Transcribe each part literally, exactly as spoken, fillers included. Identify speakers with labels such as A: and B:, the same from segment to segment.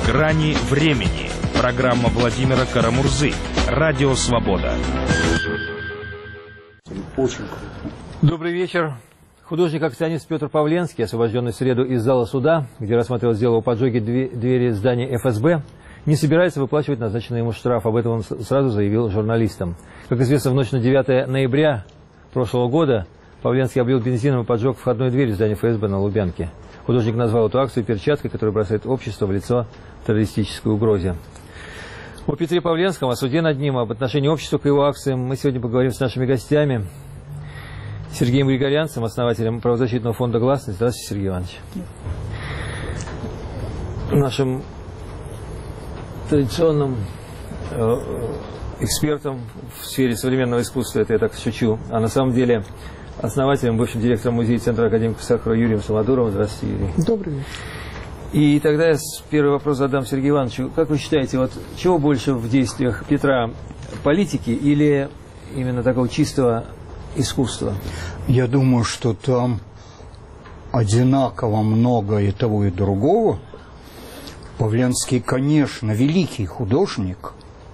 A: Грани времени. Программа Владимира Карамурзы. Радио Свобода.
B: Очень.
C: Добрый вечер. Художник-акционист Петр Павленский, освобожденный в среду из зала суда, где рассматривал дело о поджоге двери здания эф эс бэ, не собирается выплачивать назначенный ему штраф. Об этом он сразу заявил журналистам. Как известно, в ночь на девятое ноября прошлого года Павленский облил бензином и поджег входную дверь здания эф эс бэ на Лубянке. Художник назвал эту акцию перчаткой, которая бросает общество в лицо террористической угрозе. О Петре Павленском, о суде над ним, об отношении общества к его акциям мы сегодня поговорим с нашими гостями. Сергеем Григорянцем, основателем правозащитного фонда «Гласность». Здравствуйте, Сергей Иванович. Нашим традиционным э, экспертом в сфере современного искусства, это я так шучу, а на самом деле основателем, бывшим директором музея Центра академика Сахарова Юрием Самодуровым. Здравствуйте, Юрий.
B: Добрый вечер.
C: И тогда я первый вопрос задам Сергею Ивановичу. Как вы считаете, вот чего больше в действиях Петра, политики или именно такого чистого искусства?
B: Я думаю, что там одинаково много и того, и другого. Павленский, конечно, великий художник.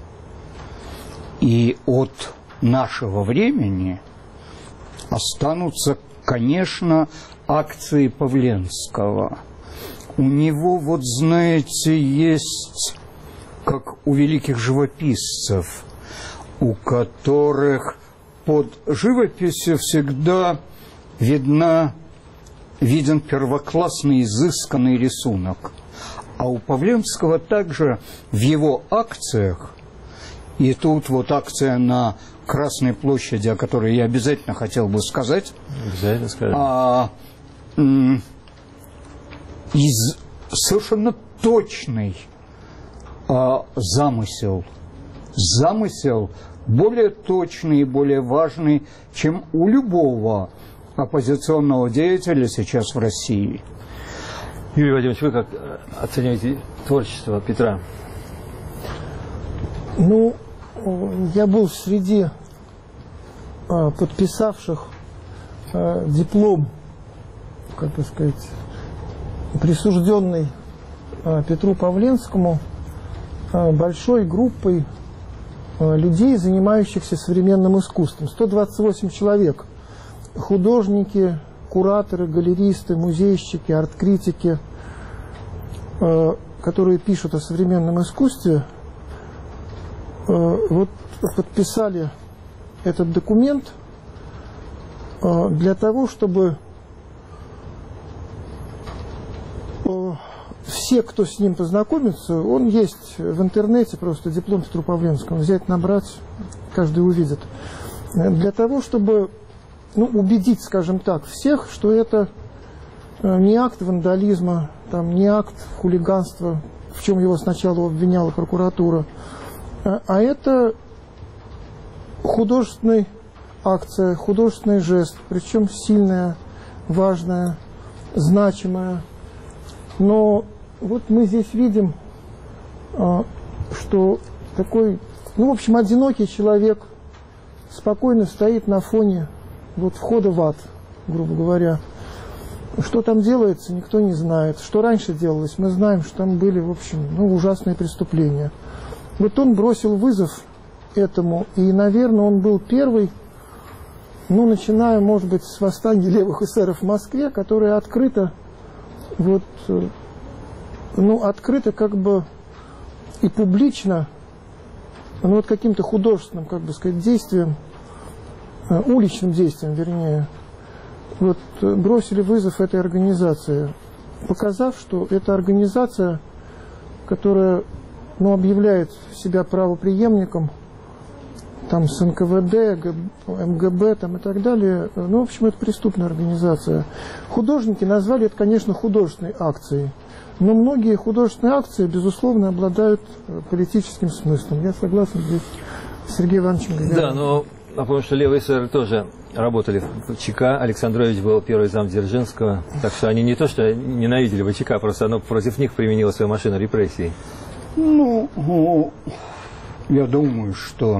B: И от нашего времени останутся, конечно, акции Павленского. У него, вот знаете, есть, как у великих живописцев, у которых под живописью всегда видна, виден первоклассный изысканный рисунок. А у Павленского также в его акциях, и тут вот акция на Красной площади, о которой я обязательно хотел бы сказать,
C: обязательно скажем.
B: А, из совершенно точный а, замысел, замысел более точный и более важный, чем у любого оппозиционного деятеля сейчас в России.
C: Юрий Владимирович, вы как оцениваете творчество Петра?
D: Ну, я был среди а, подписавших а, диплом, как бы сказать, присужденный а, Петру Павленскому а, большой группой а, людей, занимающихся современным искусством. сто двадцать восемь человек. Художники, кураторы, галеристы, музейщики, арт-критики, э, которые пишут о современном искусстве, э, вот подписали этот документ э, для того, чтобы э, все, кто с ним познакомится, он есть в интернете, просто диплом Петру Павленскому, взять, набрать, каждый увидит, для того, чтобы ну, убедить, скажем так, всех, что это не акт вандализма, там, не акт хулиганства, в чем его сначала обвиняла прокуратура, а это художественная акция, художественный жест, причем сильная, важная, значимая. Но вот мы здесь видим, что такой, ну, в общем, одинокий человек спокойно стоит на фоне вот входа в ад, грубо говоря. Что там делается, никто не знает. Что раньше делалось, мы знаем, что там были, в общем, ну, ужасные преступления. Вот он бросил вызов этому, и, наверное, он был первый, ну, начиная, может быть, с восстания левых эсеров в Москве, которые открыто, вот, ну, открыто как бы и публично, ну, вот каким-то художественным, как бы сказать, действием, уличным действием, вернее, вот, бросили вызов этой организации, показав, что это организация, которая, ну, объявляет себя правопреемником там, с эн ка вэ дэ, эм гэ бэ там, и так далее. Ну, в общем, это преступная организация. Художники назвали это, конечно, художественной акцией, но многие художественные акции, безусловно, обладают политическим смыслом. Я согласен здесь с Сергеем Ивановичем Григорьевым.
C: Да, но напомню, что левые эсеры тоже работали в ЧК. Александрович был первый зам Дзержинского. Так что они не то, что ненавидели вэ че ка, просто оно против них применило свою машину репрессий.
B: Ну, я думаю, что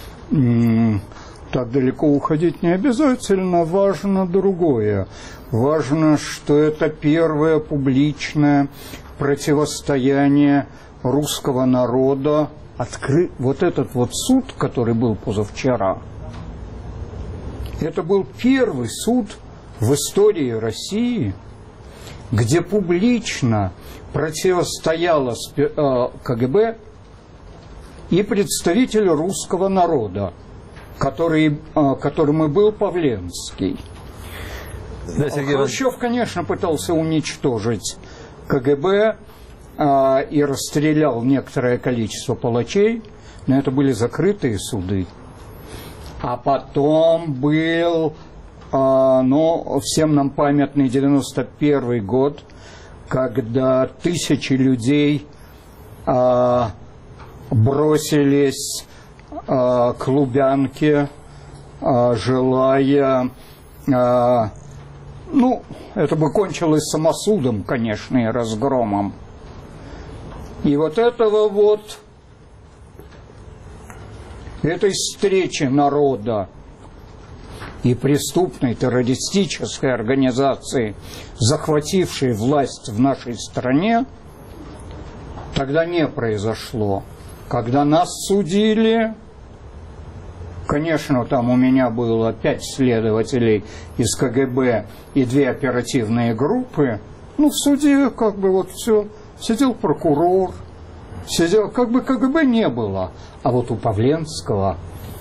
B: так далеко уходить не обязательно. Важно другое. Важно, что это первая публичная противостояние русского народа. Откры... Вот этот вот суд, который был позавчера, это был первый суд в истории России, где публично противостояло КГБ и представитель русского народа, который, которым и был Павленский. Да, Хрущев, конечно, пытался уничтожить КГБ а, и расстрелял некоторое количество палачей, но это были закрытые суды. А потом был, а, ну, всем нам памятный девяносто первый год, когда тысячи людей а, бросились а, к Лубянке, а, желая... А, ну, это бы кончилось самосудом, конечно, и разгромом. И вот этого вот, этой встречи народа и преступной террористической организации, захватившей власть в нашей стране, тогда не произошло. Когда нас судили, конечно, там у меня было пять следователей из КГБ и две оперативные группы. Ну, в суде как бы вот все. Сидел прокурор, сидел, как бы КГБ не было. А вот у Павленского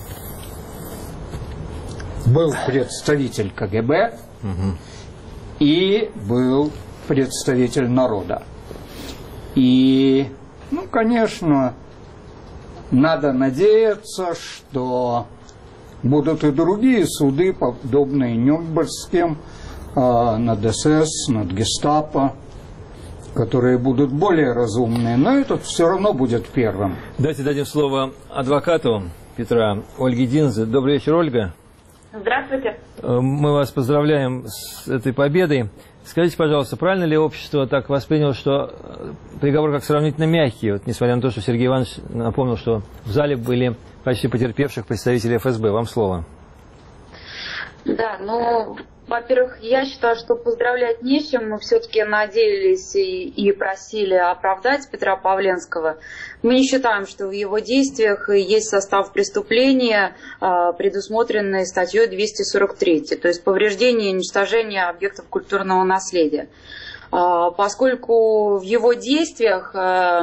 B: был представитель КГБ угу. и был представитель народа. И, ну, конечно, надо надеяться, что будут и другие суды, подобные Нюрнбергским, э, над СС, над Гестапо, которые будут более разумные, но этот все равно будет первым.
C: Давайте дадим слово адвокату Петра Ольге Динзе. Добрый вечер, Ольга.
E: Здравствуйте.
C: Мы вас поздравляем с этой победой. Скажите, пожалуйста, правильно ли общество так восприняло, что приговор как сравнительно мягкий, вот, несмотря на то, что Сергей Иванович напомнил, что в зале были почти потерпевших представителей ФСБ? Вам слово.
E: Да, ну, во-первых, я считаю, что поздравлять не с чем. Мы все-таки надеялись и, и просили оправдать Петра Павленского. Мы не считаем, что в его действиях есть состав преступления, предусмотренный статьей двести сорок три, то есть повреждение и уничтожение объектов культурного наследия. Поскольку в его действиях...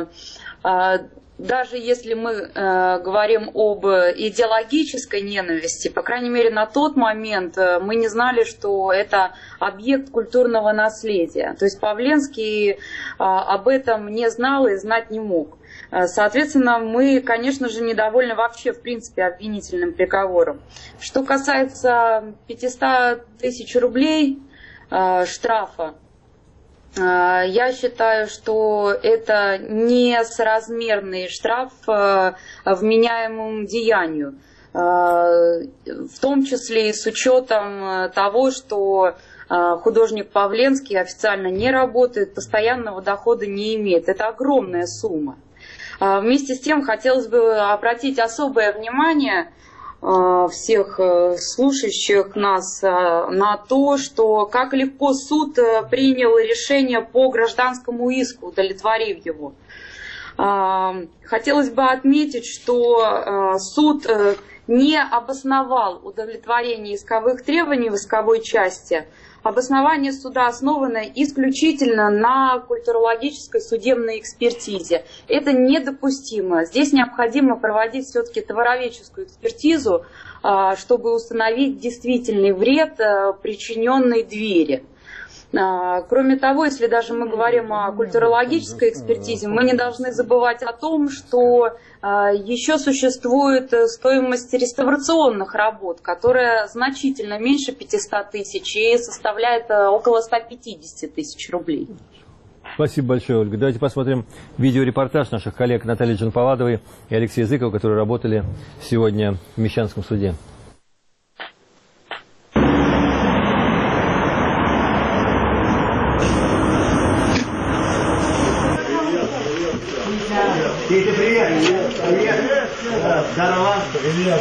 E: Даже если мы э, говорим об идеологической ненависти, по крайней мере на тот момент э, мы не знали, что это объект культурного наследия. То есть Павленский э, об этом не знал и знать не мог. Э, соответственно, мы, конечно же, недовольны вообще в принципе обвинительным приговором. Что касается пятисот тысяч рублей э, штрафа, я считаю, что это несоразмерный штраф вменяемому деянию, в том числе и с учетом того, что художник Павленский официально не работает, постоянного дохода не имеет. Это огромная сумма. Вместе с тем хотелось бы обратить особое внимание всех слушающих нас на то, что как легко суд принял решение по гражданскому иску, удовлетворив его. Хотелось бы отметить, что суд не обосновал удовлетворение исковых требований в исковой части. Обоснование суда основано исключительно на культурологической судебной экспертизе. Это недопустимо. Здесь необходимо проводить все-таки товароведческую экспертизу, чтобы установить действительный вред, причиненный двери. Кроме того, если даже мы говорим о культурологической экспертизе, мы не должны забывать о том, что еще существует стоимость реставрационных работ, которая значительно меньше пятисот тысяч и составляет около ста пятидесяти тысяч рублей.
C: Спасибо большое, Ольга. Давайте посмотрим видеорепортаж наших коллег Натальи Джанпаладовой и Алексея Зыкова, которые работали сегодня в Мещанском суде.
F: Тетя, привет! Привет! Здорово! Привет!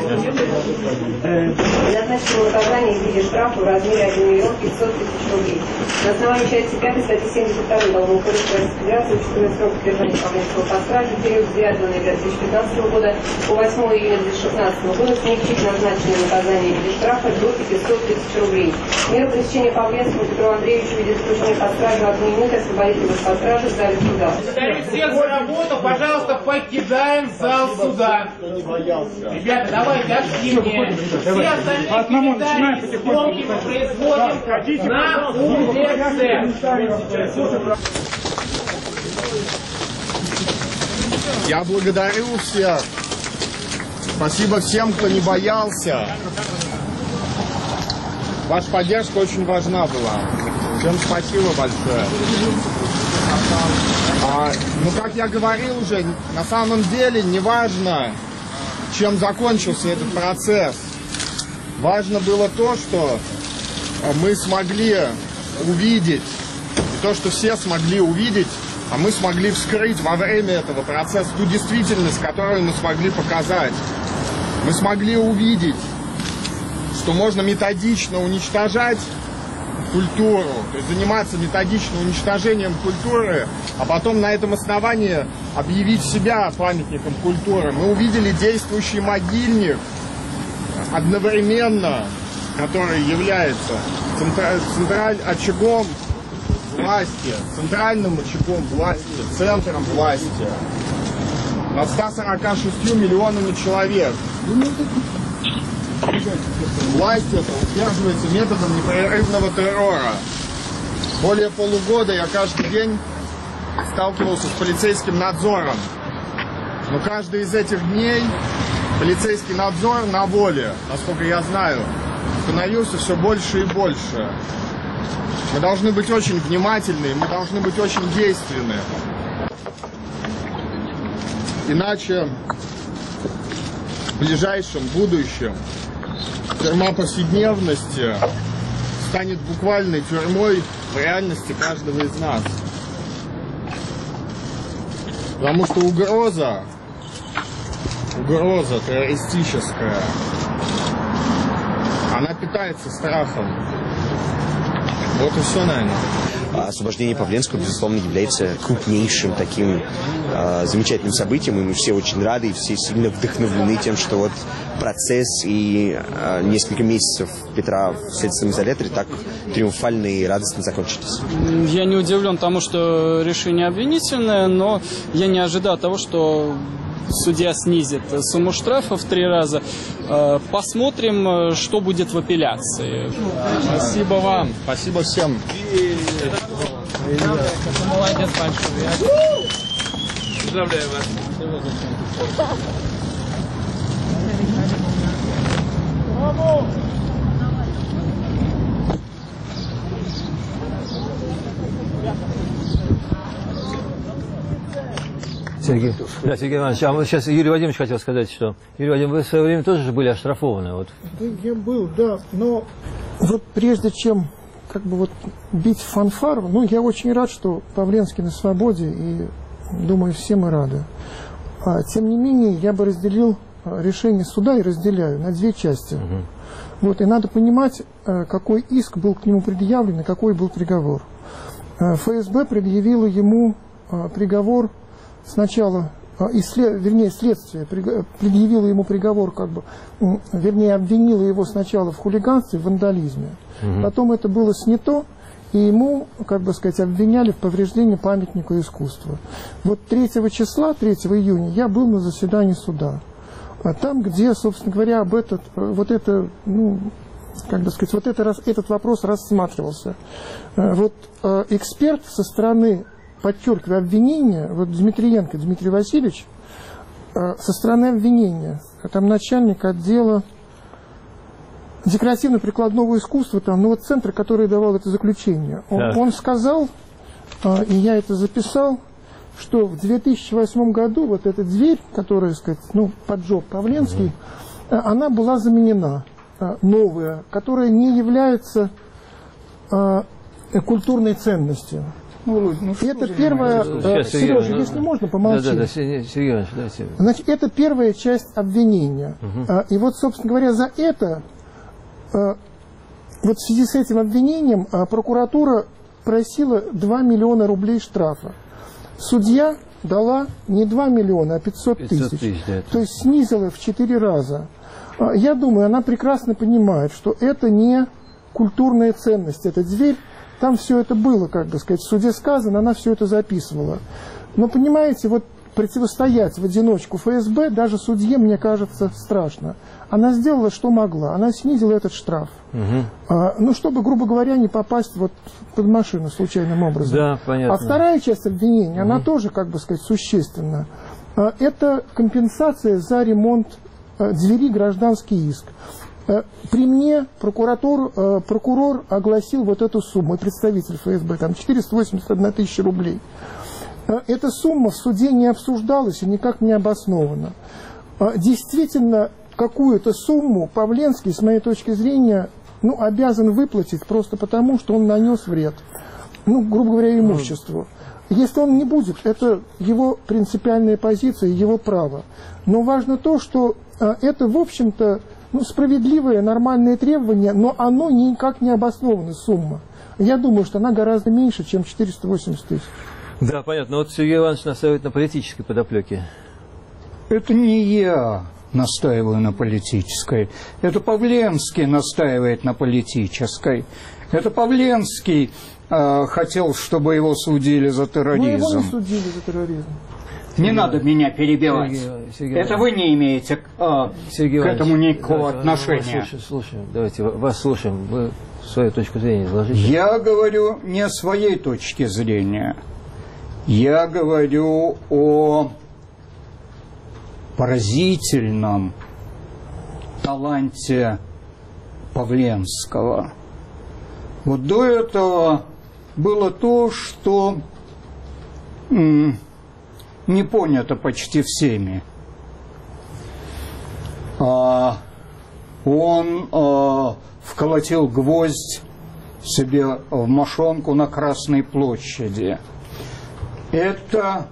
G: Назначено наказание в виде штрафа в размере один миллион пятьсот тысяч рублей. На основании части пятой статьи семьдесят второй Уголовного кодекса Российской Федерации участковый срок содержания Павленского посла в период с девятого ноября две тысячи пятнадцатого года по восьмого июня две тысячи шестнадцатого года смягчить назначенное наказание в виде штрафа до пятисот тысяч рублей. Меру пресечения Павленскому Петру Андреевичу в виде заключения под стражу одну минуту освободить его из-под стражи в зале суда.
H: Благодарю всех за работу. Пожалуйста, покидаем зал суда. Ребята, давайте активнее. Все остальные комментарии сборки мы производим на улице.
I: Я благодарю всех. Спасибо всем, кто не боялся. Ваша поддержка очень важна была. Всем спасибо большое. А, ну, как я говорил уже, на самом деле не важно, чем закончился этот процесс. Важно было то, что мы смогли увидеть, и то, что все смогли увидеть, а мы смогли вскрыть во время этого процесса ту действительность, которую мы смогли показать. Мы смогли увидеть, что можно методично уничтожать культуру, то есть заниматься методичным уничтожением культуры, а потом на этом основании объявить себя памятником культуры. Мы увидели действующий могильник одновременно, который является центра- централь- очагом власти, центральным очагом власти, центром власти над ста сорока шестью миллионами человек. Власть эта удерживается методом непрерывного террора. Более полугода я каждый день сталкивался с полицейским надзором. Но каждый из этих дней полицейский надзор на воле, насколько я знаю, становился все больше и больше. Мы должны быть очень внимательны, мы должны быть очень действенны. Иначе в ближайшем будущем тюрьма повседневности станет буквальной тюрьмой в реальности каждого из нас. Потому что угроза, угроза террористическая, она питается страхом. Вот и все, наверное.
J: Освобождение Павленского, безусловно, является крупнейшим таким э, замечательным событием, и мы все очень рады, и все сильно вдохновлены тем, что вот процесс и э, несколько месяцев Петра в следственном изоляторе так триумфально и радостно закончились.
K: Я не удивлен тому, что решение обвинительное, но я не ожидал того, что судья снизит сумму штрафа в три раза. Посмотрим, что будет в апелляции.
I: Спасибо вам. Спасибо всем.
K: Молодец большой.
H: Поздравляю вас.
C: Сергей, да, Сергей Иванович, а вот сейчас Юрий Вадимович хотел сказать, что... Юрий Вадимович, вы в свое время тоже же были оштрафованы. Вот.
D: Да, я был, да, но вот прежде чем как бы вот бить фанфару, ну, я очень рад, что Павленский на свободе, и думаю, все мы рады. А, тем не менее, я бы разделил решение суда и разделяю на две части. Угу. Вот, и надо понимать, какой иск был к нему предъявлен и какой был приговор. ФСБ предъявило ему приговор сначала, ислед, вернее, следствие предъявило ему приговор, как бы, вернее, обвинило его сначала в хулиганстве, в вандализме. Угу. Потом это было снято, и ему, как бы сказать, обвиняли в повреждении памятника искусства. Вот третьего числа, третьего июня, я был на заседании суда. Там, где, собственно говоря, об этот, вот это, ну, как бы сказать, вот это, этот вопрос рассматривался. Вот эксперт со стороны, подчеркиваю, обвинения, вот Дмитриенко Дмитрий Васильевич, со стороны обвинения, там начальник отдела декоративно-прикладного искусства, там, ну вот центр, который давал это заключение, он, да. он сказал, и я это записал, что в две тысячи восьмом году вот эта дверь, которая, так сказать, ну, поджег Павленский, mm-hmm. она была заменена, новая, которая не является э, культурной ценностью.
B: Ну, ну,
D: это первое...
C: Сейчас,
D: Сережа,
C: ну,
D: если можно, помолчи.
C: Да, да, да, Сергей Иванович, да, Сергей.
D: Значит, это первая часть обвинения.
C: Угу.
D: И вот, собственно говоря, за это, вот в связи с этим обвинением, прокуратура просила два миллиона рублей штрафа. Судья дала не два миллиона, а пятьсот тысяч. Да, то есть снизила в четыре раза. Я думаю, она прекрасно понимает, что это не культурная ценность, это дверь. Там все это было, как бы сказать, в суде сказано, она все это записывала. Но, понимаете, вот противостоять в одиночку эф эс бэ даже судье, мне кажется, страшно. Она сделала, что могла. Она снизила этот штраф. Угу. А, ну, чтобы, грубо говоря, не попасть вот под машину случайным образом.
C: Да, понятно.
D: А вторая часть обвинения, угу. она тоже, как бы сказать, существенна. А, это компенсация за ремонт а, двери, гражданский иск. При мне прокуратур, э, прокурор огласил вот эту сумму, представитель эф эс бэ, там четыреста восемьдесят одна тысяча рублей. Э, эта сумма в суде не обсуждалась и никак не обоснована. Э, действительно, какую-то сумму Павленский, с моей точки зрения, ну, обязан выплатить просто потому, что он нанес вред, ну, грубо говоря, имуществу. Если он не будет, это его принципиальная позиция, его право. Но важно то, что э, это, в общем-то, ну, справедливое, нормальное требование, но оно никак не обоснована сумма. Я думаю, что она гораздо меньше, чем четыреста восемьдесят тысяч.
C: Да, понятно. Вот Сергей Иванович настаивает на политической подоплеке.
B: Это не я настаиваю на политической. Это Павленский настаивает на политической. Это Павленский э, хотел, чтобы его судили за терроризм.
D: Мы его не судили за терроризм.
B: Не надо меня перебивать.
C: Сергей, Сергей
B: это вы не имеете а, к этому никакого
C: да,
B: отношения.
C: Слушаем, слушаем. Давайте вас слушаем. Вы свою точку зрения изложите.
B: Я говорю не о своей точке зрения. Я говорю о поразительном таланте Павленского. Вот до этого было то, что м- не понято почти всеми. А, он а, вколотил гвоздь себе в мошонку на Красной площади. Это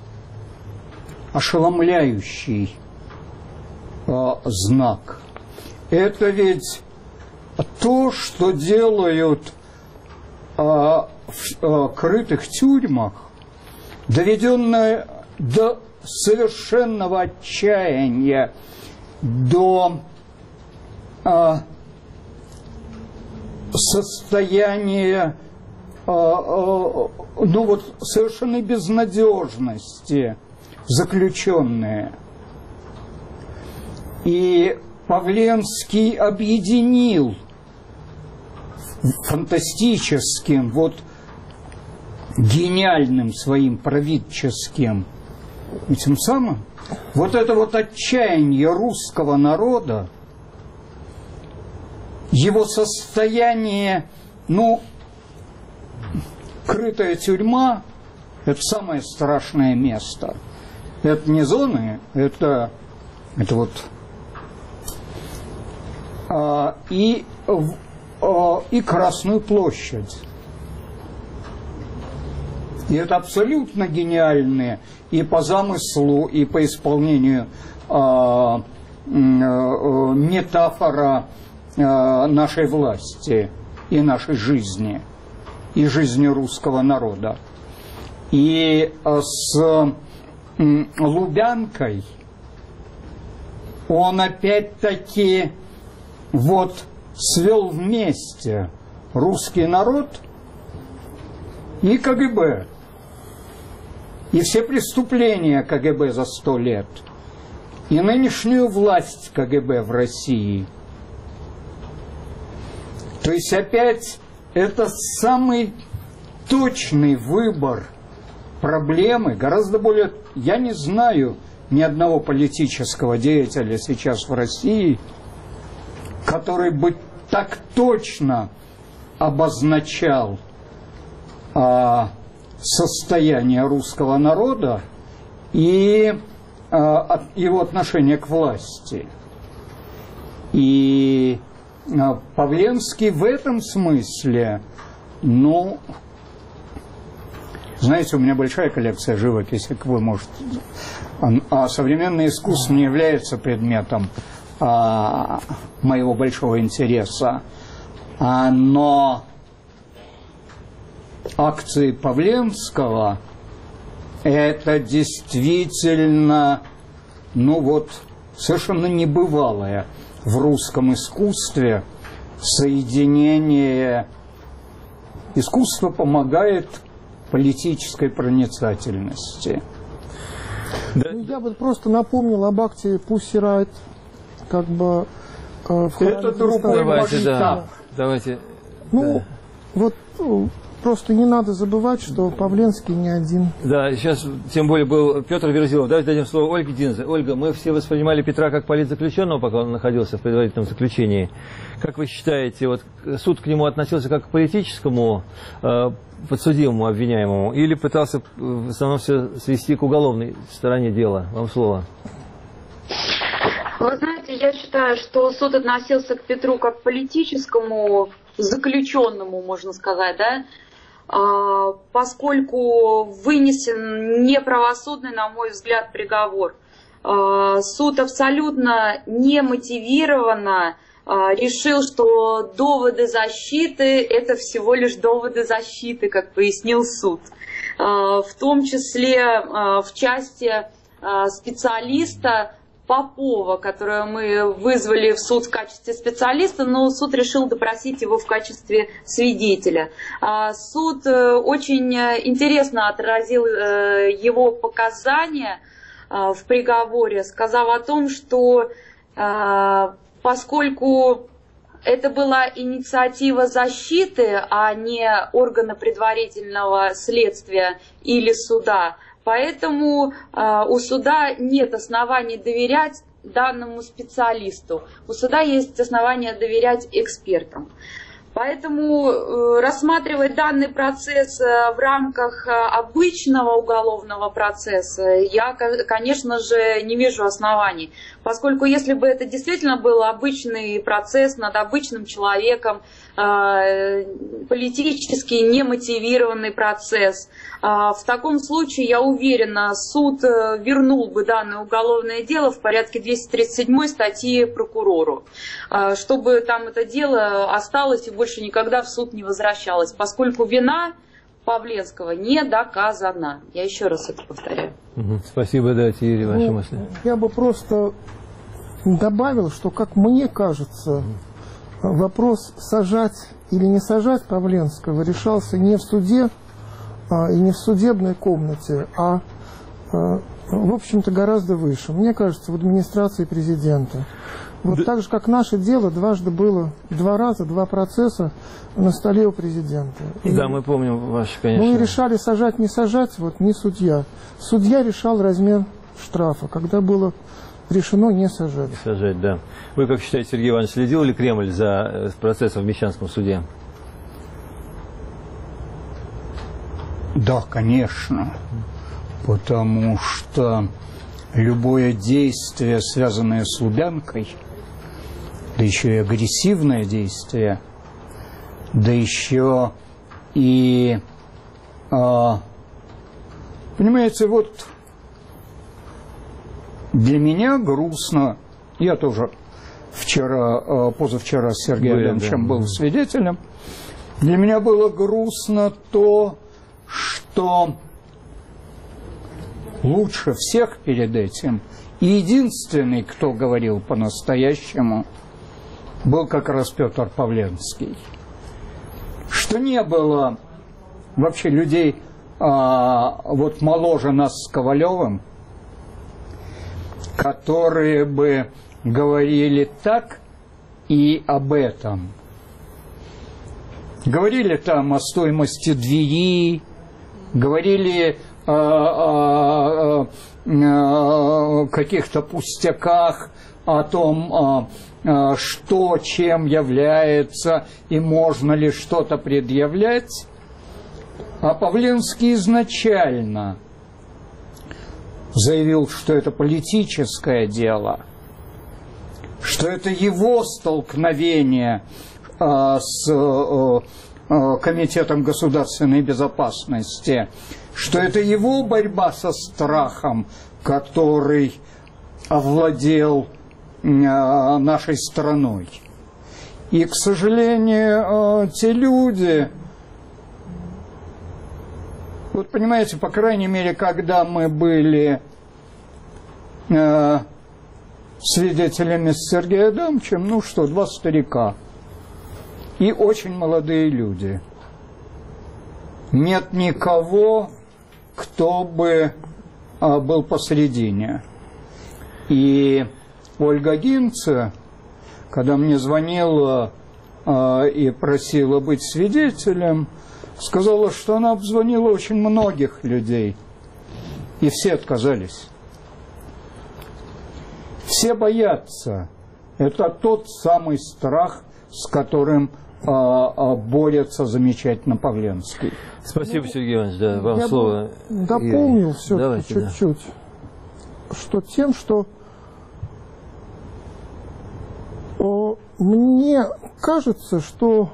B: ошеломляющий а, знак. Это ведь то, что делают а, в а, крытых тюрьмах, доведенное до совершенного отчаяния, до а, состояния а, а, ну вот, совершенной безнадежности заключенные. И Павленский объединил фантастическим, вот гениальным своим правительским и тем самым вот это вот отчаяние русского народа, его состояние, ну, крытая тюрьма — это самое страшное место. Это не зоны, это, это вот а, и, а, и Красную площадь. И это абсолютно гениальные и по замыслу, и по исполнению э, э, метафора э, нашей власти и нашей жизни, и жизни русского народа. И э, с э, Лубянкой он опять-таки вот свел вместе русский народ и ка гэ бэ. И все преступления ка гэ бэ за сто лет, и нынешнюю власть ка гэ бэ в России. То есть опять это самый точный выбор проблемы, гораздо более... Я не знаю ни одного политического деятеля сейчас в России, который бы так точно обозначал а, состояние русского народа и а, его отношение к власти. И а, Павленский в этом смысле, ну, Знаете, у меня большая коллекция живописи, как вы можете. А современное искусство не является предметом а, моего большого интереса. А, но акции Павленского – это действительно, ну вот, совершенно небывалое в русском искусстве соединение. Искусство помогает политической проницательности.
D: Да. Ну, я бы просто напомнил об акте Pussy Riot, как бы э, в
B: это другой
C: давайте,
B: масштаб.
C: Да. Давайте.
D: Ну,
C: да.
D: вот просто не надо забывать, что Павленский не один.
C: Да, сейчас тем более был Петр Верзилов. Давайте дадим слово Ольге Динзе. Ольга, мы все воспринимали Петра как политзаключенного, пока он находился в предварительном заключении. Как вы считаете, вот суд к нему относился как к политическому э, подсудимому, обвиняемому, или пытался в основном все свести к уголовной стороне дела? Вам слово.
E: Вы знаете, я считаю, что суд относился к Петру как к политическому заключенному, можно сказать, да, поскольку вынесен неправосудный, на мой взгляд, приговор. Суд абсолютно немотивированно решил, что доводы защиты – это всего лишь доводы защиты, как пояснил суд. В том числе в части специалиста Попова, которого мы вызвали в суд в качестве специалиста, но суд решил допросить его в качестве свидетеля. Суд очень интересно отразил его показания в приговоре, сказав о том, что поскольку это была инициатива защиты, а не органа предварительного следствия или суда, поэтому э, у суда нет оснований доверять данному специалисту. У суда есть основания доверять экспертам. Поэтому э, рассматривать данный процесс э, в рамках э, обычного уголовного процесса я, конечно же, не вижу оснований. Поскольку если бы это действительно был обычный процесс над обычным человеком, э, политически немотивированный процесс, э, в таком случае, я уверена, суд э, вернул бы данное уголовное дело в порядке двести тридцать седьмой статьи прокурору, э, чтобы там это дело осталось и больше больше никогда в суд не возвращалась, поскольку вина Павленского не доказана. Я еще раз это повторяю.
C: Угу. Спасибо, да, Юрий, ваши
D: ну,
C: мысли.
D: Я бы просто добавил, что, как мне кажется, вопрос сажать или не сажать Павленского решался не в суде а, и не в судебной комнате, а, а в общем-то, гораздо выше. Мне кажется, в администрации президента. Вот да. Так же, как наше дело дважды было, два раза, два процесса на столе у президента. И,
C: да, мы помним ваши, конечно.
D: Мы решали сажать, не сажать, вот не судья. Судья решал размер штрафа, когда было решено не сажать.
C: Не сажать, да. Вы как считаете, Сергей Иванович, следил ли Кремль за процессом в Мещанском суде?
B: Да, конечно. Потому что любое действие, связанное с Лубянкой, да еще и агрессивное действие, да еще и, а, понимаете, вот для меня грустно, я тоже вчера, позавчера с Сергеем Ивановичем был свидетелем, для меня было грустно то, что лучше всех перед этим и единственный, кто говорил по-настоящему, был как раз Петр Павленский. Что не было вообще людей а, вот моложе нас с Ковалевым, которые бы говорили так и об этом. Говорили там о стоимости двери, говорили о, о, о каких-то пустяках, о том, что чем является и можно ли что-то предъявлять. А Павленский изначально заявил, что это политическое дело, что это его столкновение с Комитетом государственной безопасности, что это его борьба со страхом, который овладел э, нашей страной. И, к сожалению, э, те люди, вот понимаете, по крайней мере, когда мы были э, свидетелями с Сергеем Адамовичем, ну что, два старика и очень молодые люди. Нет никого, кто бы а, был посередине. И Ольга Гинце, когда мне звонила а, и просила быть свидетелем, сказала, что она обзвонила очень многих людей, и все отказались. Все боятся. Это тот самый страх, с которым а, а, борется замечательно Павленский.
C: Спасибо, Сергей Иванович, да, вам
D: Я
C: слово.
D: Дополнил все-таки чуть-чуть, да. Что тем, что о, мне кажется, что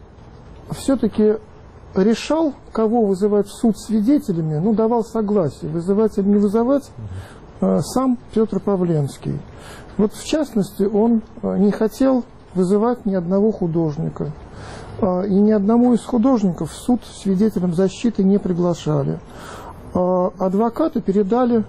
D: все-таки решал, кого вызывать в суд свидетелями, ну, давал согласие, вызывать или не вызывать, э, сам Петр Павленский. Вот, в частности, он не хотел вызывать ни одного художника. И ни одному из художников в суд свидетелем защиты не приглашали. Адвокаты передали,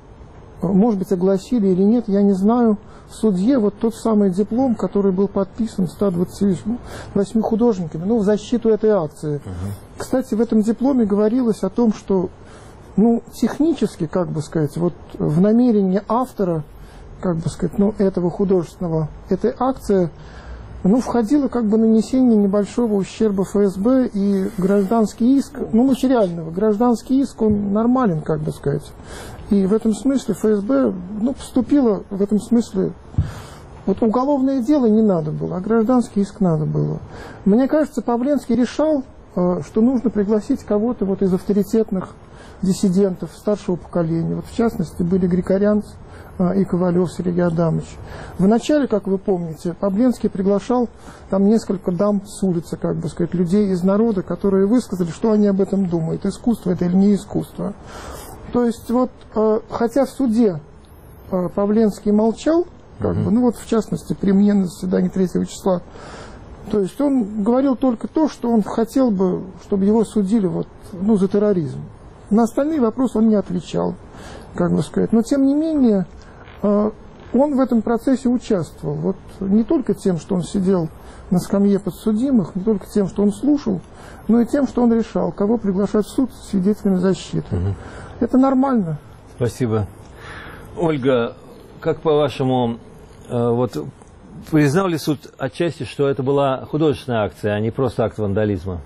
D: может быть, огласили или нет, я не знаю, судье вот тот самый диплом, который был подписан ста двадцатью восьмью художниками, ну, в защиту этой акции. Uh-huh. Кстати, в этом дипломе говорилось о том, что, ну, технически, как бы сказать, вот в намерении автора, как бы сказать, ну, этого художественного, этой акции, ну, входило как бы нанесение небольшого ущерба эф эс бэ и гражданский иск, ну, материального. Гражданский иск, он нормален, как бы сказать. И в этом смысле эф эс бэ, ну, поступило в этом смысле, вот уголовное дело не надо было, а гражданский иск надо было. Мне кажется, Павленский решал, что нужно пригласить кого-то вот из авторитетных диссидентов старшего поколения. Вот в частности были Григорян и Ковалев Сергей Адамович. Вначале, как вы помните, Павленский приглашал там несколько дам с улицы, как бы сказать, людей из народа, которые высказали, что они об этом думают, искусство это или не искусство. То есть вот, хотя в суде Павленский молчал, как бы, ну вот в частности при мне на заседании третьего числа, то есть он говорил только то, что он хотел бы, чтобы его судили вот, ну, за терроризм. На остальные вопросы он не отвечал, как бы сказать. Но тем не менее, он в этом процессе участвовал. Вот не только тем, что он сидел на скамье подсудимых, не только тем, что он слушал, но и тем, что он решал, кого приглашать в суд свидетелями защиты. Угу. Это нормально.
C: Спасибо. Ольга, как по-вашему, вот признал ли суд отчасти, что это была художественная акция, а не просто акт вандализма?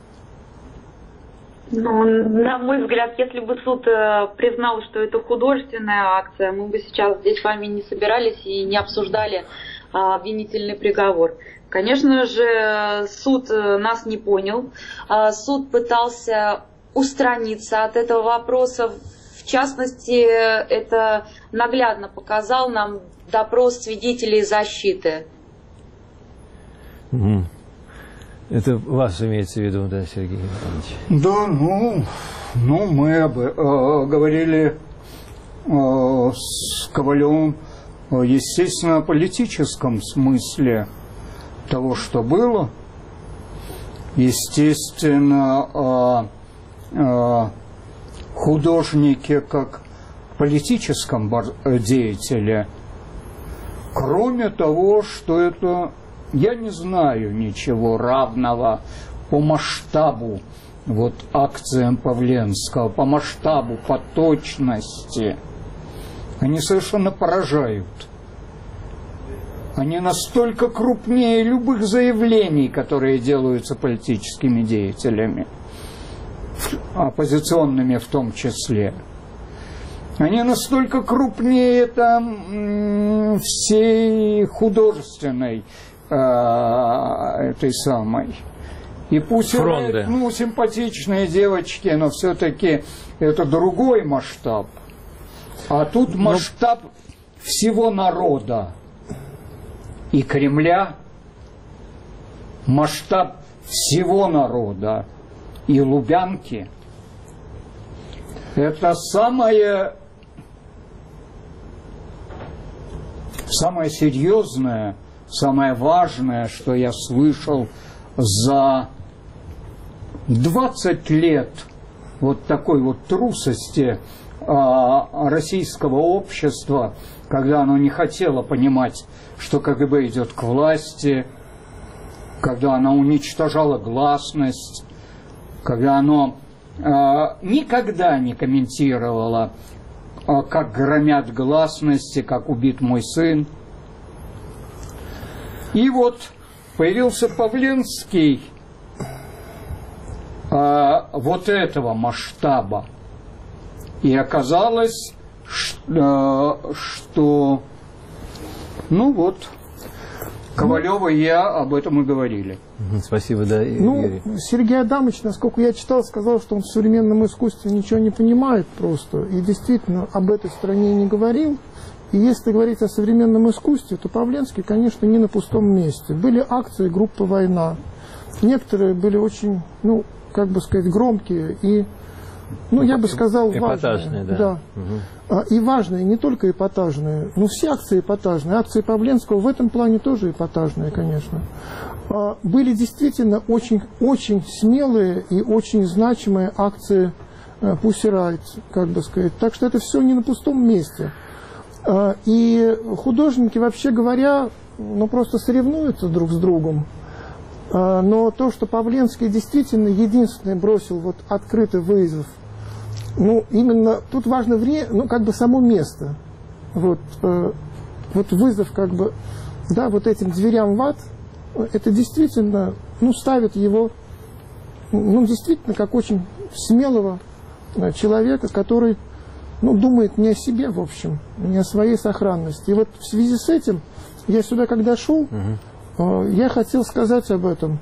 E: Ну, на мой взгляд, если бы суд э, признал, что это художественная акция, мы бы сейчас здесь с вами не собирались и не обсуждали э, обвинительный приговор. Конечно же, суд э, нас не понял. Э, суд пытался устраниться от этого вопроса. В частности, это наглядно показал нам допрос свидетелей защиты.
C: Угу. Это вас имеется в виду, да, Сергей Иванович?
B: Да, ну, ну мы об, э, говорили э, с Ковалевым, э, естественно, о политическом смысле того, что было. Естественно, э, э, художники как политическом деятеле. Кроме того, что это... Я не знаю ничего равного по масштабу вот, акциям Павленского, по масштабу, по точности. Они совершенно поражают. Они настолько крупнее любых заявлений, которые делаются политическими деятелями, оппозиционными в том числе. Они настолько крупнее там всей художественной этой самой. И пусть
C: Фронды.
B: Ну, симпатичные девочки, но все-таки это другой масштаб. А тут масштаб но... всего народа и Кремля, масштаб всего народа и Лубянки. Это самое, самое серьезное, самое важное, что я слышал за двадцать лет вот такой вот трусости а, российского общества, когда оно не хотело понимать, что КГБ идет к власти, когда оно уничтожало гласность, когда оно а, никогда не комментировало, а, как громят гласности, как убит мой сын. И вот появился Павленский а, вот этого масштаба. И оказалось, что, что ну вот, Ковалева и я об этом и говорили.
C: Спасибо, да,
D: ну,
C: Юрий.
D: Сергей Адамович, насколько я читал, сказал, что он в современном искусстве ничего не понимает просто. И действительно об этой стране не говорил. И если говорить о современном искусстве, то Павленский, конечно, не на пустом месте. Были акции группы «Война». Некоторые были очень, ну, как бы сказать, громкие и, ну, я бы сказал,
C: эпатажные,
D: важные.
C: Да.
D: Да. Угу. И важные, не только эпатажные. Ну, все акции эпатажные. Акции Павленского в этом плане тоже эпатажные, конечно. Были действительно очень, очень смелые и очень значимые акции Pussy Riot, как бы сказать. Так что это все не на пустом месте. И художники, вообще говоря, ну, просто соревнуются друг с другом. Но то, что Павленский действительно единственный бросил вот открытый вызов, ну, именно тут важно время, ну, как бы само место. Вот, вот вызов, как бы, да, вот этим дверям в ад, это действительно, ну, ставит его, ну, действительно, как очень смелого человека, который, ну, думает не о себе, в общем, не о своей сохранности. И вот в связи с этим я сюда, когда шел, угу. я хотел сказать об этом.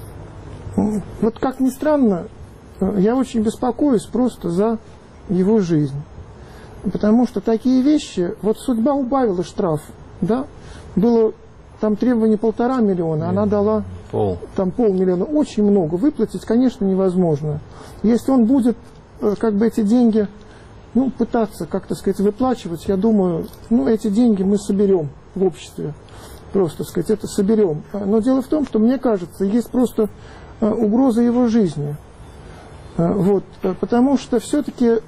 D: Вот как ни странно, я очень беспокоюсь просто за его жизнь. Потому что такие вещи, вот судьба убавила штраф, да, было там требование полтора миллиона, mm. она дала Пол. там полмиллиона, очень много, выплатить, конечно, невозможно. Если он будет, как бы, эти деньги, ну, пытаться, как-то сказать, выплачивать, я думаю, ну, эти деньги мы соберем в обществе, просто, сказать, это соберем. Но дело в том, что, мне кажется, есть просто угроза его жизни. Вот, потому что все-таки,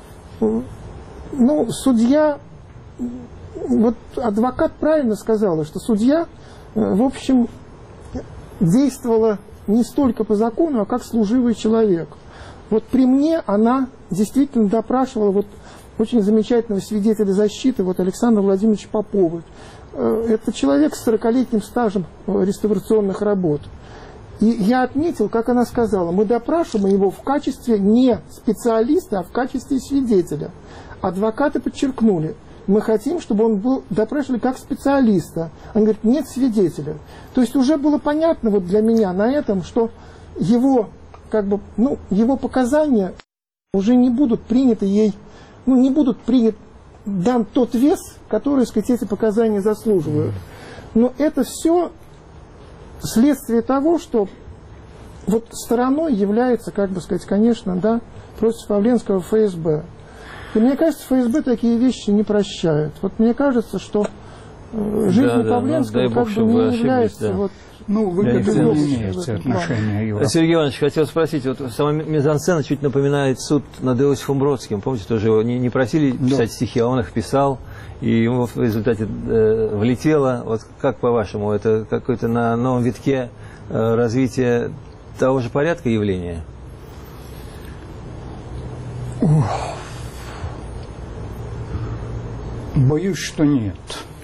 D: ну, судья, вот адвокат правильно сказала, что судья, в общем, действовала не столько по закону, а как служивый человек. Вот при мне она действительно допрашивала вот очень замечательного свидетеля защиты, вот Александра Владимировича Попова. Это человек с сорокалетним стажем реставрационных работ. И я отметил, как она сказала, мы допрашиваем его в качестве не специалиста, а в качестве свидетеля. Адвокаты подчеркнули, мы хотим, чтобы он был допрашивали как специалиста. Он говорит, нет свидетеля. То есть уже было понятно вот для меня на этом, что его, как бы, ну, его показания уже не будут приняты ей, ну, не будут принят, дан тот вес, который, так сказать, эти показания заслуживают. Но это все следствие того, что вот стороной является, как бы сказать, конечно, да, против Павленского ФСБ. И мне кажется, ФСБ такие вещи не прощают. Вот мне кажется, что э, жизнь да, Павленского да, как бы не является... Да. Вот,
B: ну, вы к этому не имеете отношения, Юра.
C: Сергей Иванович, хотел спросить, вот сама мизансцена чуть напоминает суд над Иосифом Бродским. Помните, тоже его не, не просили писать да. стихи, а он их писал, и ему в результате э, влетело. Вот как по-вашему, это какое-то на новом витке э, развитие того же порядка явления?
B: Боюсь, что нет.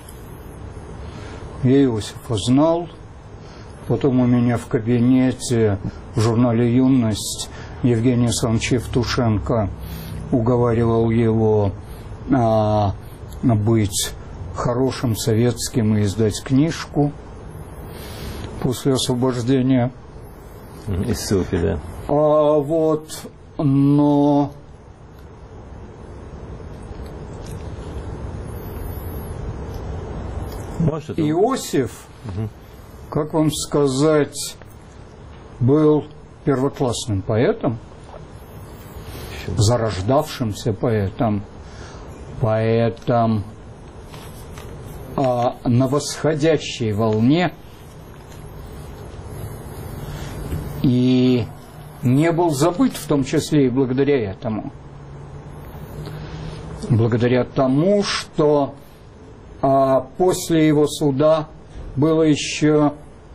B: Я Иосифа знал. Потом у меня в кабинете в журнале «Юность» Евгений Александрович Евтушенко уговаривал его а, быть хорошим советским и издать книжку после освобождения.
C: Из ссылки, да.
B: А, вот, но...
C: Может,
B: Иосиф,
C: угу.
B: как вам сказать, был первоклассным поэтом. зарождавшимся поэтам, поэтам а, на восходящей волне, и не был забыт в том числе и благодаря этому. Благодаря тому, что а, после его суда было еще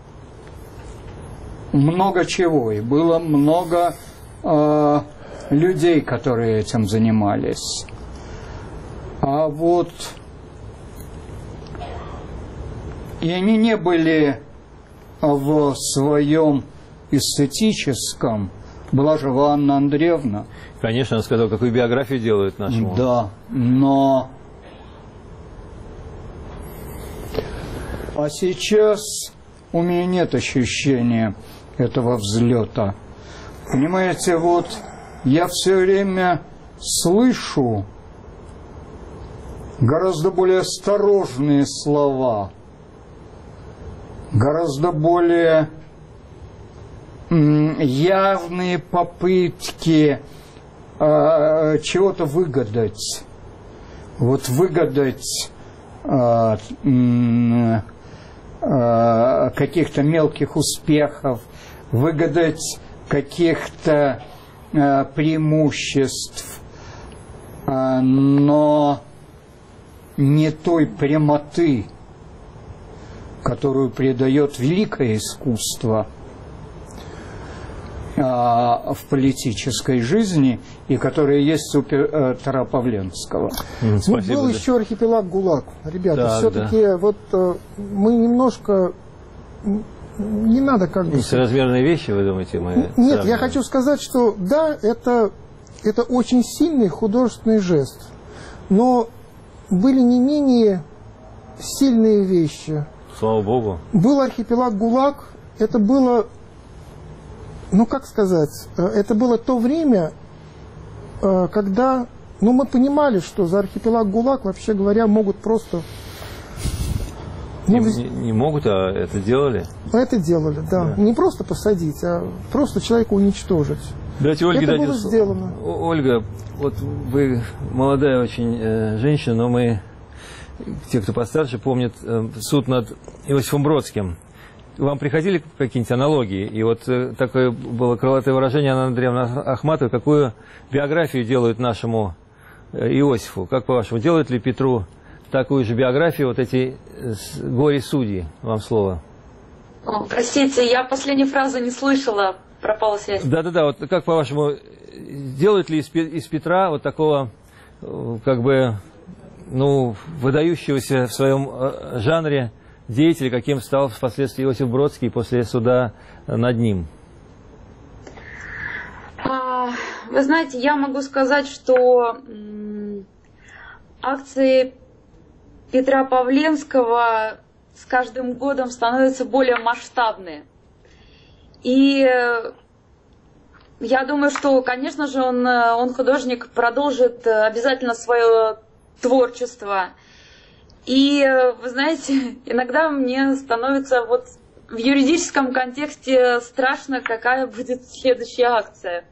B: много чего, и было много э, людей, которые этим занимались. А вот и они не были в своем эстетическом. Была же Анна Андреевна.
C: Конечно, он сказал, какую биографию делают нашему.
B: Да, но... А сейчас у меня нет ощущения этого взлета. Понимаете, вот я все время слышу гораздо более осторожные слова, гораздо более м, явные попытки э, чего-то выгадать. Вот выгадать э, м, э, каких-то мелких успехов, выгадать каких-то э, преимуществ, э, но не той прямоты, которую придает великое искусство э, в политической жизни и которая есть у Петра Павленского.
D: Mm, ну, был да. еще архипелаг ГУЛАГ. Ребята, да, все-таки да. вот э, мы немножко... Не надо как бы...
C: Соразмерные вещи, вы думаете, мы...
D: Нет, сравниваем. Я хочу сказать, что да, это, это очень сильный художественный жест, но были не менее сильные вещи.
C: Слава Богу.
D: Был архипелаг ГУЛАГ, это было, ну как сказать, это было то время, когда, ну мы понимали, что за архипелаг ГУЛАГ, вообще говоря, могут просто...
C: Не, ну, не, не могут, а это делали?
D: Это делали, да. да. Не просто посадить, а просто человека уничтожить.
C: Давайте Ольге
D: это
C: дадим
D: было сделано.
C: Ольга, вот вы молодая очень э, женщина, но мы, те, кто постарше, помнят э, суд над Иосифом Бродским. Вам приходили какие-нибудь аналогии? И вот э, такое было крылатое выражение Анны Андреевны Ахматовой, какую биографию делают нашему э, Иосифу? Как по-вашему, делают ли Петру такую же биографию вот эти горе-судьи? Вам слово.
E: О, простите, я последнюю фразу не слышала, пропала связь.
C: Да-да-да, вот как по-вашему, делают ли из, из Петра вот такого, как бы, ну, выдающегося в своем жанре деятеля, каким стал впоследствии Иосиф Бродский после суда над ним?
E: А, вы знаете, я могу сказать, что акции Петра Павленского с каждым годом становятся более масштабные. И я думаю, что, конечно же, он, он художник, продолжит обязательно свое творчество. И, вы знаете, иногда мне становится вот в юридическом контексте страшно, какая будет следующая акция.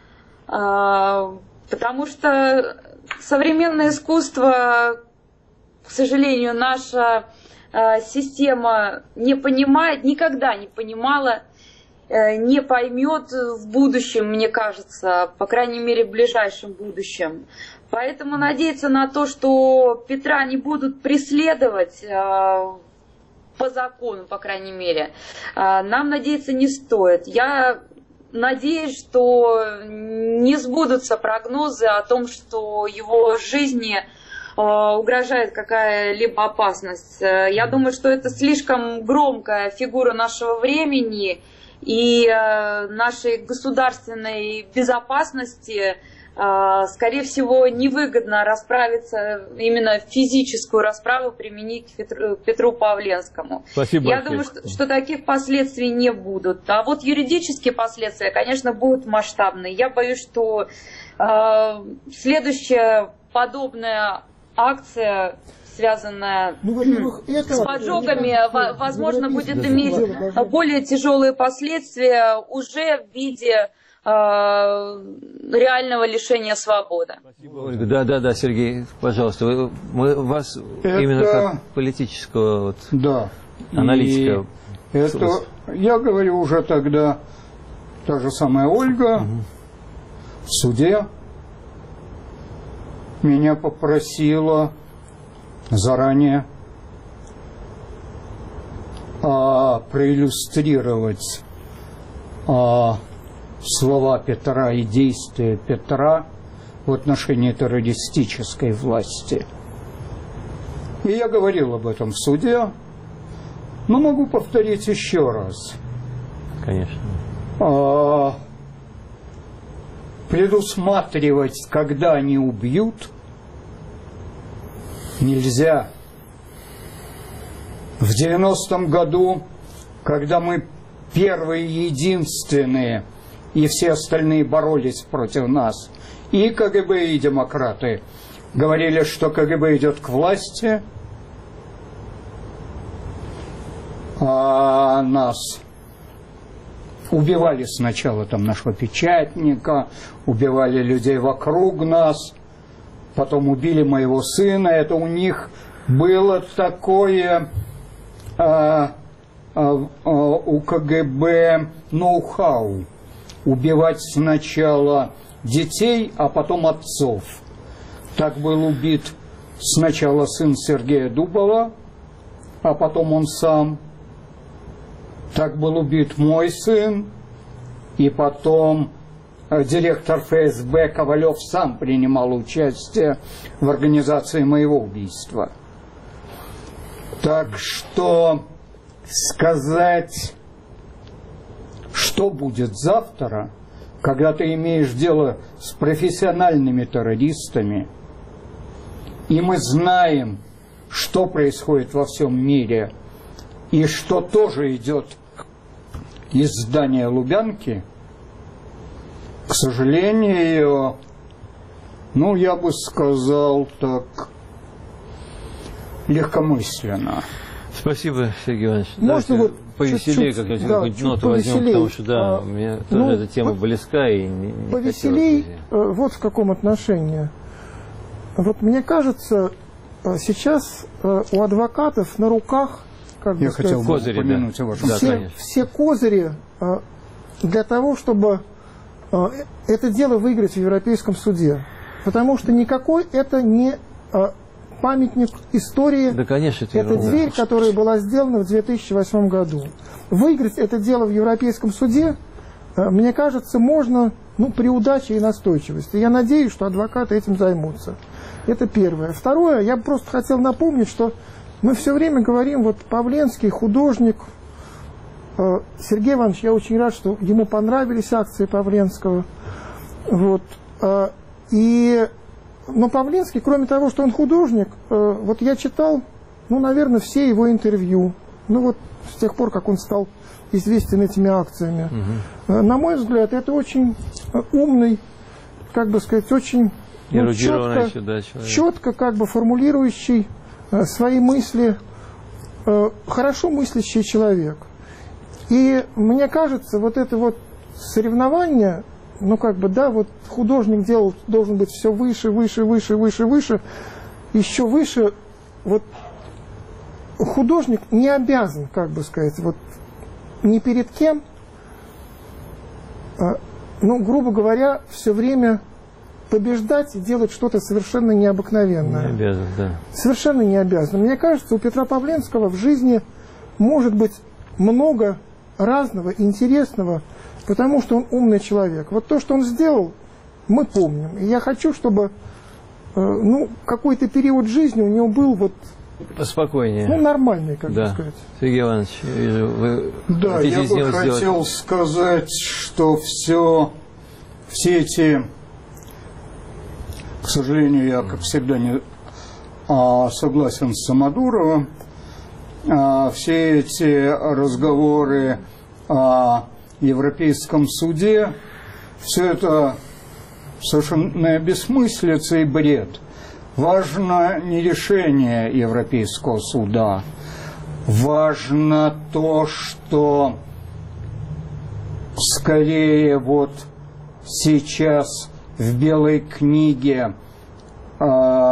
E: Потому что современное искусство... К сожалению, наша э, система не понимает, никогда не понимала, э, не поймет в будущем, мне кажется, по крайней мере, в ближайшем будущем. Поэтому надеяться на то, что Петра не будут преследовать э, по закону, по крайней мере, э, нам надеяться не стоит. Я надеюсь, что не сбудутся прогнозы о том, что его жизни угрожает какая-либо опасность. Я думаю, что это слишком громкая фигура нашего времени, и нашей государственной безопасности, скорее всего, невыгодно расправиться, именно физическую расправу применить к Петру, Петру Павленскому.
C: Спасибо.
E: Я
C: большое.
E: думаю, что, что таких последствий не будут. А вот юридические последствия, конечно, будут масштабные. Я боюсь, что э, следующая подобная акция, связанная ну, это, с поджогами, это, возможно, будет иметь более тяжелые последствия уже в виде реального лишения свободы.
C: Спасибо, Ольга. Да, да, да, Сергей, пожалуйста, вы, мы вас
B: это...
C: именно как политического вот,
B: да.
C: аналитика.
B: И это, я говорю уже тогда, та же самая Ольга угу. в суде меня попросила заранее а, проиллюстрировать а, слова Петра и действия Петра в отношении террористической власти. И я говорил об этом в суде, но могу повторить еще раз.
C: Конечно.
B: А, предусматривать, когда они убьют, нельзя. В девяностом году, когда мы первые и единственные, и все остальные боролись против нас, и КГБ, и демократы говорили, что КГБ идет к власти, а нас убивали сначала там нашего печатника, убивали людей вокруг нас, потом убили моего сына. Это у них было такое а, а, а, у КГБ ноу-хау. Убивать сначала детей, а потом отцов. Так был убит сначала сын Сергея Дубова, а потом он сам. Так был убит мой сын, и потом директор ФСБ Ковалев сам принимал участие в организации моего убийства. Так что сказать, что будет завтра, когда ты имеешь дело с профессиональными террористами, и мы знаем, что происходит во всем мире, и что тоже идет из здания Лубянки, к сожалению, ну, я бы сказал так, легкомысленно.
C: Спасибо, Сергей Иванович.
D: Можно вот
C: повеселее как-нибудь да, ноту возьмем, потому что, да, а, мне тоже ну, эта тема близка и не, не
D: повеселей, вот в каком отношении. Вот мне кажется, сейчас у адвокатов на руках, как
B: Я
D: бы сказать,
B: хотел
C: козыри,
B: упомянуть
C: да.
B: о вашем.
D: все,
C: Да,
D: все козыри для того, чтобы это дело выиграть в Европейском суде. Потому что никакой это не памятник истории.
C: Да, конечно, это,
D: это
C: ерунда.
D: дверь, которая была сделана в две тысячи восьмом году. Выиграть это дело в Европейском суде, мне кажется, можно, ну, при удаче и настойчивости. Я надеюсь, что адвокаты этим займутся. Это первое. Второе, я бы просто хотел напомнить, что мы все время говорим, вот Павленский, художник. Сергей Иванович, я очень рад, что ему понравились акции Павленского. Вот. И, но Павленский, кроме того, что он художник, вот я читал, ну, наверное, все его интервью. Ну вот с тех пор, как он стал известен этими акциями. Угу. На мой взгляд, это очень умный, как бы сказать, очень ну, четко, еще, да, четко как бы формулирующий э, свои мысли, э, хорошо мыслящий человек. И мне кажется, вот это вот соревнование, ну как бы, да, вот художник делал, должен быть все выше, выше, выше, выше, выше, еще выше. Вот художник не обязан, как бы сказать, вот ни перед кем, э, ну, грубо говоря, все время побеждать и делать что-то совершенно необыкновенное.
C: Не обязан, да.
D: Совершенно не обязан. Мне кажется, у Петра Павленского в жизни может быть много разного, интересного, потому что он умный человек. Вот то, что он сделал, мы помним. И я хочу, чтобы э, ну, какой-то период жизни у него был вот
C: поспокойнее.
D: Ну, нормальный, как
C: да.
D: бы сказать.
C: Сергей Иванович, вы
B: да, я бы хотел сделать... сказать, что все, все эти, к сожалению, я, как всегда, не а, согласен с Самодуровым, а, все эти разговоры о Европейском суде, все это совершенно бессмыслица и бред. Важно не решение Европейского суда, важно то, что скорее вот сейчас в Белой книге э,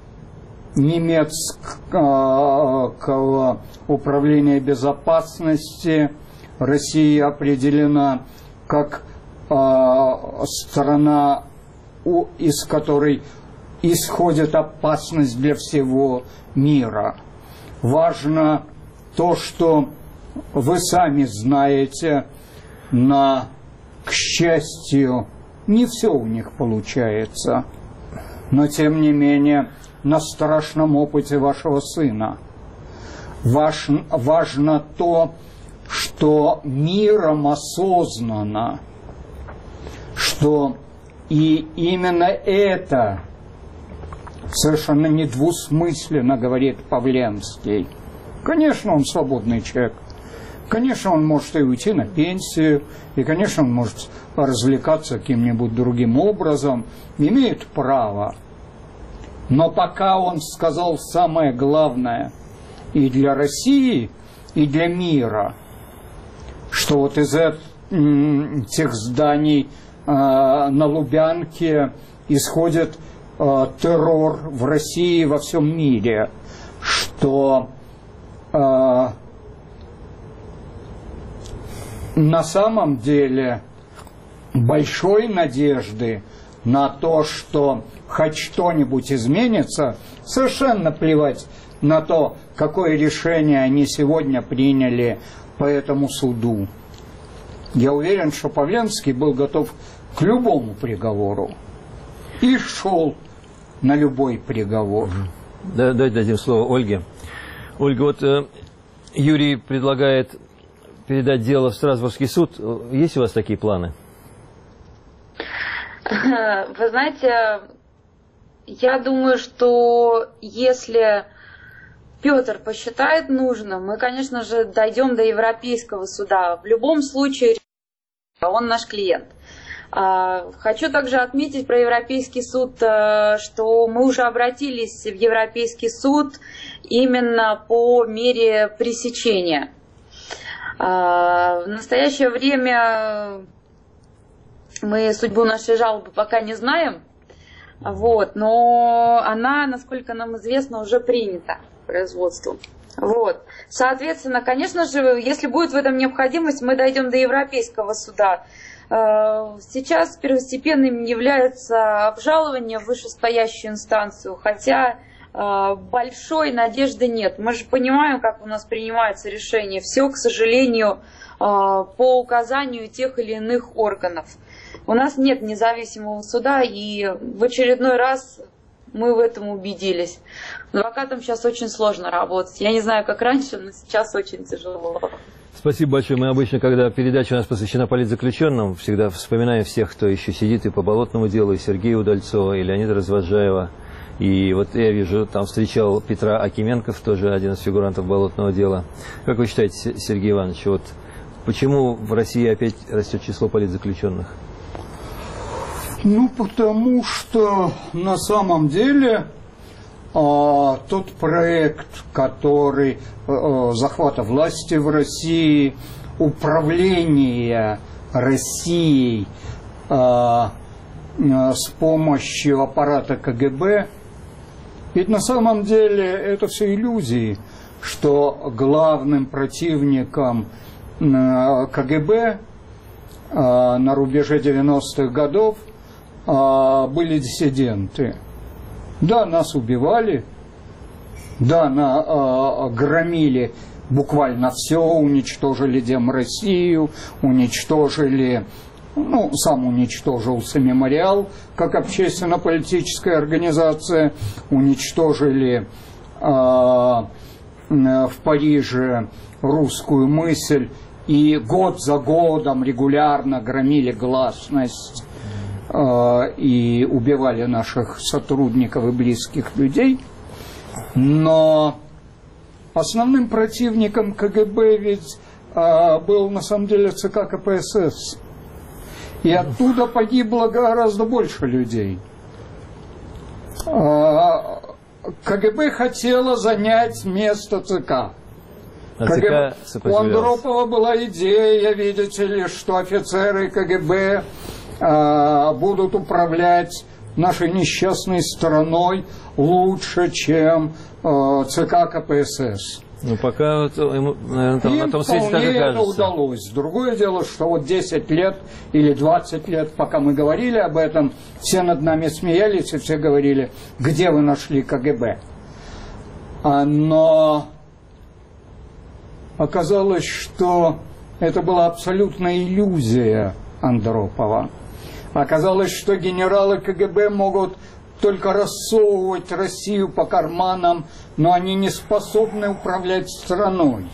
B: немецкого управления безопасности России определена как э, страна, у, из которой исходит опасность для всего мира. Важно то, что вы сами знаете, на, к счастью, не все у них получается, но тем не менее на страшном опыте вашего сына. Важ, важно то, что миром осознанно, что и именно это совершенно недвусмысленно говорит Павленский. Конечно, он свободный человек. Конечно, он может и уйти на пенсию, и, конечно, он может развлекаться каким-нибудь другим образом, имеет право. Но пока он сказал самое главное и для России, и для мира, что вот из этих зданий э, на Лубянке исходит э, террор в России и во всем мире, что э, на самом деле большой надежды на то, что хоть что-нибудь изменится, совершенно плевать на то, какое решение они сегодня приняли по этому суду. Я уверен, что Павленский был готов к любому приговору и шел на любой приговор.
C: Да, давайте дадим слово Ольге. Ольга, вот э, Юрий предлагает передать дело в Страсбургский суд. Есть у вас такие планы?
E: Вы знаете, я думаю, что если Петр посчитает нужным, мы, конечно же, дойдем до Европейского суда. В любом случае, он наш клиент. Хочу также отметить про Европейский суд, что мы уже обратились в Европейский суд именно по мере пресечения. В настоящее время мы судьбу нашей жалобы пока не знаем, вот, но она, насколько нам известно, уже принята производством. Вот. Соответственно, конечно же, если будет в этом необходимость, мы дойдем до Европейского суда. Сейчас первостепенным является обжалование в вышестоящую инстанцию, хотя большой надежды нет. Мы же понимаем, как у нас принимается решение. Все, к сожалению, по указанию тех или иных органов. У нас нет независимого суда, и в очередной раз мы в этом убедились. Адвокатам сейчас очень сложно работать. Я не знаю, как раньше, но сейчас очень тяжело.
C: Спасибо большое. Мы обычно, когда передача у нас посвящена политзаключенным, всегда вспоминаем всех, кто еще сидит и по Болотному делу, и Сергея Удальцова, и Леонида Развозжаева. И вот я вижу, там встречал Петра Акименков, тоже один из фигурантов Болотного дела. Как вы считаете, Сергей Иванович, вот почему в России опять растет число политзаключенных?
B: Ну, потому что на самом деле а, тот проект, который а, захвата власти в России, управление Россией а, а, с помощью аппарата ка гэ бэ, ведь на самом деле это все иллюзии, что главным противником а, ка гэ бэ а, на рубеже девяностых годов были диссиденты. Да, нас убивали, да, на, а, громили буквально все, уничтожили Демроссию, уничтожили, ну, сам уничтожился Мемориал, как общественно-политическая организация, уничтожили а, в Париже русскую мысль, и год за годом регулярно громили гласность и убивали наших сотрудников и близких людей. Но основным противником ка гэ бэ ведь а, был на самом деле цэ ка ка пэ эс эс. И оттуда погибло гораздо больше людей. А, ка гэ бэ хотела занять место цэ ка.
C: А
B: ка гэ бэ... У Андропова была идея, видите ли, что офицеры ка гэ бэ э, будут управлять нашей несчастной страной лучше, чем э, ЦК КПСС.
C: Ну, пока, ему, наверное, там, на том свете так и
B: это
C: кажется.
B: удалось. Другое дело, что вот десять лет или двадцать лет, пока мы говорили об этом, все над нами смеялись и все говорили, где вы нашли КГБ. Но оказалось, что это была абсолютная иллюзия Андропова. Оказалось, что генералы КГБ могут только рассовывать Россию по карманам, но они не способны управлять страной.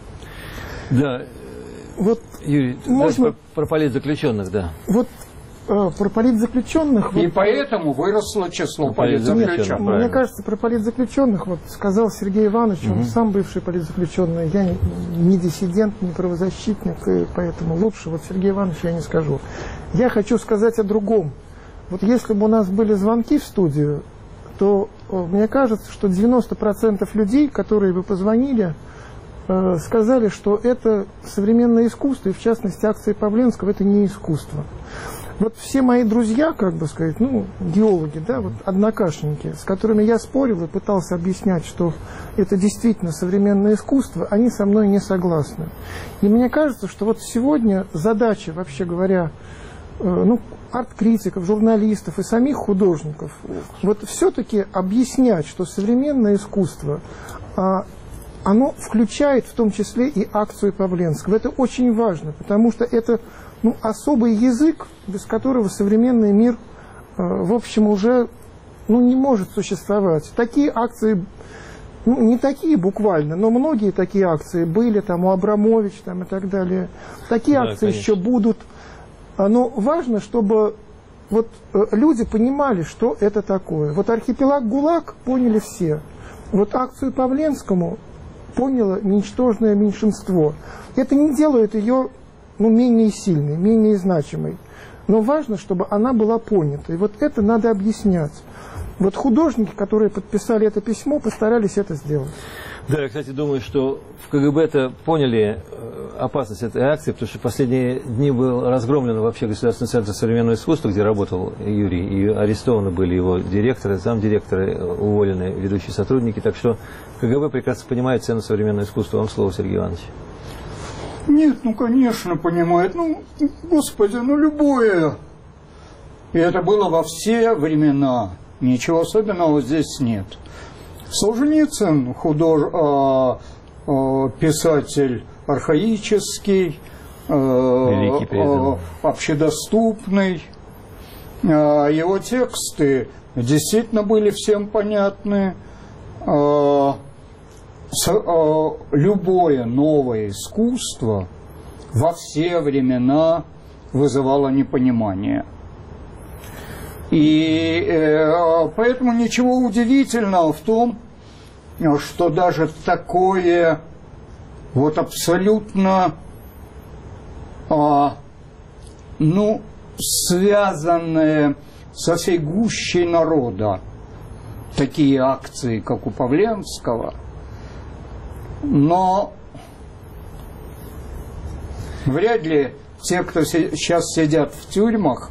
C: Да, вот, Юрий,
D: можно...
C: про, про политзаключенных, да.
D: Вот э, про политзаключенных...
B: И
D: вот,
B: поэтому выросло число ну, политзаключенных.
D: Мне кажется, про политзаключенных, вот сказал Сергей Иванович, угу. он сам бывший политзаключенный, я не, не диссидент, не правозащитник, и поэтому лучше вот Сергей Иванович я не скажу. Я хочу сказать о другом. Вот если бы у нас были звонки в студию, то э, мне кажется, что девяносто процентов людей, которые бы позвонили, э, сказали, что это современное искусство, и в частности акции Павленского, это не искусство. Вот все мои друзья, как бы сказать, ну, геологи, да, вот однокашники, с которыми я спорил и пытался объяснять, что это действительно современное искусство, они со мной не согласны. И мне кажется, что вот сегодня задача, вообще говоря, э, ну, арт-критиков, журналистов и самих художников, вот все-таки объяснять, что современное искусство, а, оно включает в том числе и акцию Павленского. Это очень важно, потому что это ну, особый язык, без которого современный мир, а, в общем, уже ну, не может существовать. Такие акции, ну, не такие буквально, но многие такие акции были там у Абрамовича там, и так далее. Такие да, акции конечно. Еще будут. Но важно, чтобы вот люди понимали, что это такое. Вот архипелаг ГУЛАГ поняли все. Вот акцию Павленскому поняло ничтожное меньшинство. Это не делает ее ну, менее сильной, менее значимой. Но важно, чтобы она была понята. И вот это надо объяснять. Вот художники, которые подписали это письмо, постарались это сделать.
C: Да, я, кстати, думаю, что в КГБ-то поняли опасность этой акции, потому что в последние дни был разгромлен вообще Государственный центр современного искусства, где работал Юрий, и арестованы были его директоры, замдиректоры, уволены ведущие сотрудники, так что КГБ прекрасно понимает цену современного искусства. Вам слово, Сергей Иванович.
B: Нет, ну, конечно, понимает. Ну, господи, ну, любое. И это было во все времена. Ничего особенного здесь нет. Солженицын, худож... э, э, писатель архаический, э, э, общедоступный. Э, его тексты действительно были всем понятны. Э, с, э, любое новое искусство во все времена вызывало непонимание. И э, поэтому ничего удивительного в том, что даже такое вот абсолютно а, ну, связанное со всей гущей народа такие акции, как у Павленского, но вряд ли те, кто сейчас сидят в тюрьмах,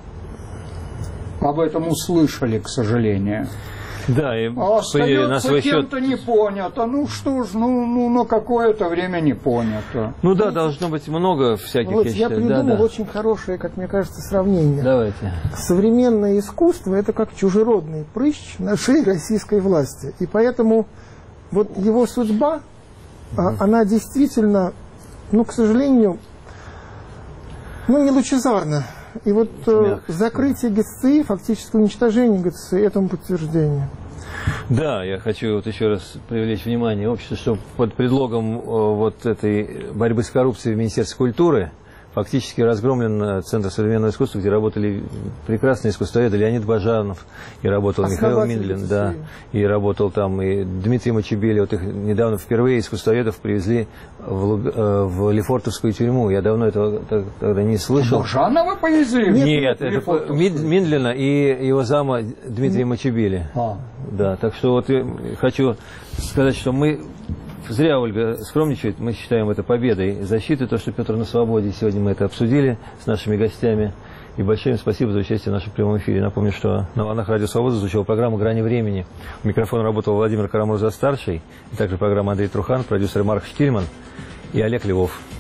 B: об этом услышали, к сожалению.
C: Да, и
B: а остается
C: на свой
B: кем-то
C: счет...
B: не понято. Ну что ж, ну, ну на какое-то время не понято.
C: Ну да, должно быть много всяких.
D: Вот
C: я,
D: я
C: считаю.
D: придумал
C: да, да.
D: очень хорошее, как мне кажется, сравнение.
C: Давайте.
D: Современное искусство – это как чужеродный прыщ на шее российской власти. И поэтому вот его судьба, mm-hmm. она действительно, ну, к сожалению, ну, не лучезарна. И вот э, закрытие ГЭЦЦИ, фактически уничтожение ГЭЦЦИ, этому подтверждение.
C: Да, я хочу вот еще раз привлечь внимание общества, что под предлогом э, вот этой борьбы с коррупцией в Министерстве культуры фактически разгромлен Центр современного искусства, где работали прекрасные искусствоведы. Леонид Бажанов, и работал Михаил Миндлин, да, и работал там и Дмитрий Мачебели. Вот их недавно впервые искусствоведов привезли в, э, в Лефортовскую тюрьму. Я давно этого тогда не слышал.
B: Бажанова повезли?
C: Нет, Нет это Миндлина и его зама Дмитрия Мачебели. А. Да, так что вот я хочу сказать, что мы... Зря Ольга скромничает, мы считаем это победой защиты, то, что Петр на свободе. Сегодня мы это обсудили с нашими гостями. И большое им спасибо за участие в нашем прямом эфире. Напомню, что на волнах Радио Свобода звучала программа «Грани времени». У микрофона работал Владимир Карамурза-старший, и также программа Андрей Трухан, продюсер Марк Штильман и Олег Львов.